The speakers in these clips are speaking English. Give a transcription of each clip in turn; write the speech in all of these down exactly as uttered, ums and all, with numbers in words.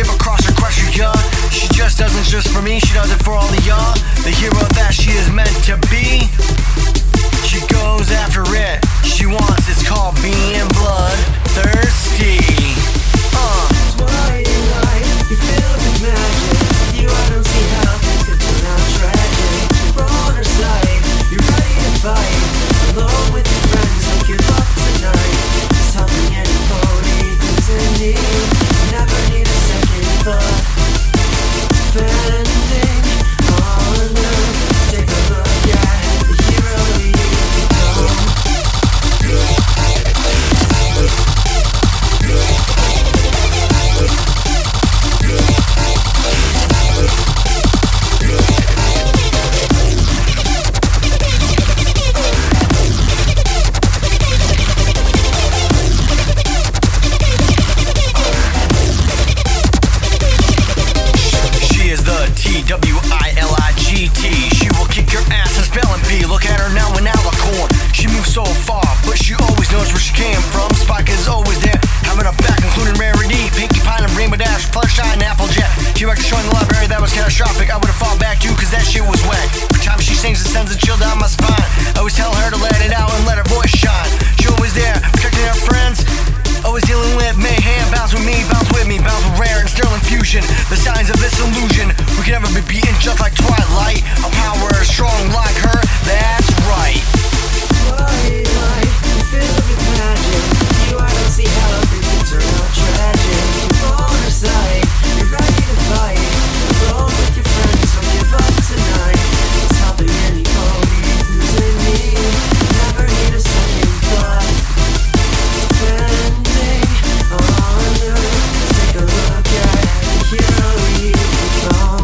ship across her crush her, yeah. She just doesn't just for me, she does it for all of y'all. The hero that she is meant to be. She goes after it, she wants, it's called being bloodthirsty. Uh. Why you lie? You filled with magic. You, I don't see how things could turn out tragic. You're on her side, you're ready to fight. Alone with your friends, don't give up tonight. Just helping anybody who's in need. Never need a second thought. Defending honor. Take a look at the hero you become. W I L I G T. She will kick your ass and spelling bee. Look at her now in Alicorn. She moves so far, but she always knows where she came from. Spike is always there, having a back, including Rarity, Pinkie Pie and Rainbow Dash, Fluttershy and Applejack. She wrecked a show in the library that was catastrophic. I would've fought back too, cause that shit was whack. Every time she sings, it sends a chill down my spine. I always tell her to let it out and let her voice shine. She always there, protecting her friends. Always dealing with mayhem, bounce with me, bounce with me, bounce with Rare and Sterling Fusion. The signs of this illusion, we can never be beaten just like Twilight. Our power is strong like her, that's right. Why lie? You filled with magic. You, I don't see how things could turn out tragic. You're on her side, you're ready to fight. Alone with your friends, don't give up tonight. It's helping anybody who's in need. Never need a second thought. Defending honor. Take a look at the hero you become.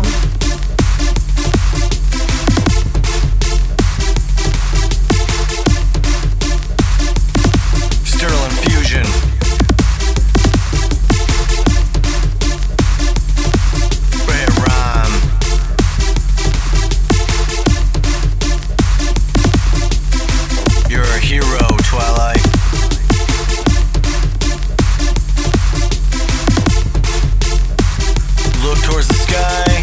Sterling Fusion. Red Rhyme. You're a hero, Twilight. Look towards the sky.